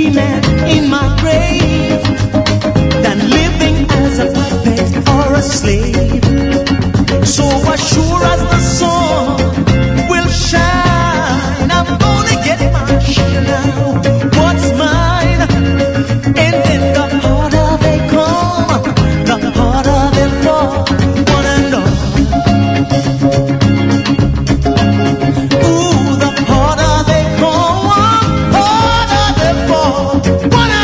dreaming in my grave than living as a puppet or a slave. So as sure as the sun will shine, I'm gonna get my share now. What's mine? And then the harder they come, the harder they fall, one and all. Ooh, the harder they come, harder they fall, one and all.